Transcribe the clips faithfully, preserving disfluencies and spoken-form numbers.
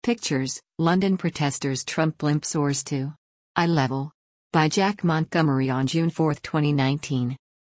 Pictures, London protesters Trump blimp soars to eye level. By Jack Montgomery on June fourth, twenty nineteen.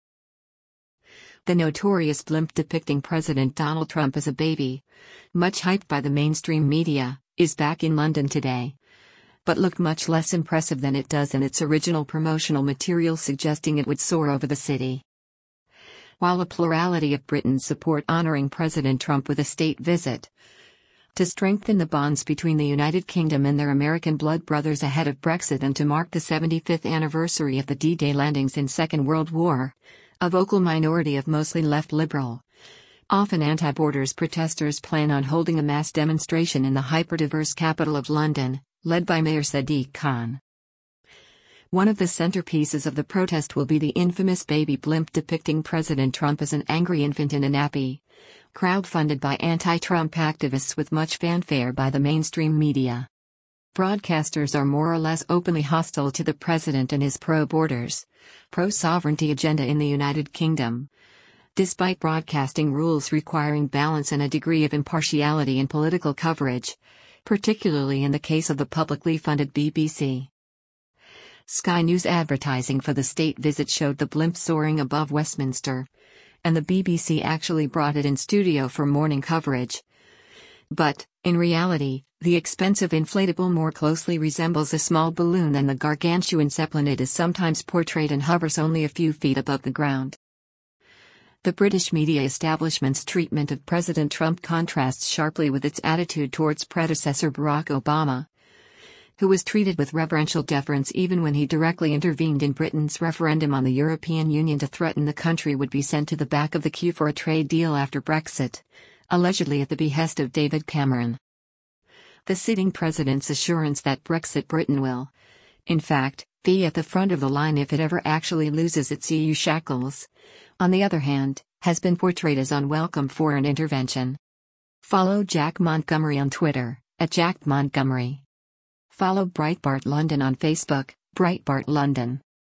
The notorious blimp depicting President Donald Trump as a baby, much hyped by the mainstream media, is back in London today. But looked much less impressive than it does in its original promotional material, suggesting it would soar over the city. While a plurality of Britons support honouring President Trump with a state visit to strengthen the bonds between the United Kingdom and their American blood brothers ahead of Brexit and to mark the seventy-fifth anniversary of the D-Day landings in Second World War, a vocal minority of mostly left liberal, often anti-borders protesters plan on holding a mass demonstration in the hyper-diverse capital of London, led by Mayor Sadiq Khan. One of the centerpieces of the protest will be the infamous baby blimp depicting President Trump as an angry infant in a nappy, crowdfunded by anti-Trump activists with much fanfare by the mainstream media. Broadcasters are more or less openly hostile to the president and his pro-borders, pro-sovereignty agenda in the United Kingdom, despite broadcasting rules requiring balance and a degree of impartiality in political coverage, particularly in the case of the publicly funded B B C. Sky News advertising for the state visit showed the blimp soaring above Westminster, and the B B C actually brought it in studio for morning coverage. But, in reality, the expensive inflatable more closely resembles a small balloon than the gargantuan zeppelin it is sometimes portrayed, and hovers only a few feet above the ground. The British media establishment's treatment of President Trump contrasts sharply with its attitude towards predecessor Barack Obama, who was treated with reverential deference even when he directly intervened in Britain's referendum on the European Union to threaten the country would be sent to the back of the queue for a trade deal after Brexit, allegedly at the behest of David Cameron. The sitting president's assurance that Brexit Britain will, in fact, be at the front of the line if it ever actually loses its E U shackles, on the other hand, has been portrayed as unwelcome foreign intervention. Follow Jack Montgomery on Twitter, at Jack Montgomery. Follow Breitbart London on Facebook, Breitbart London.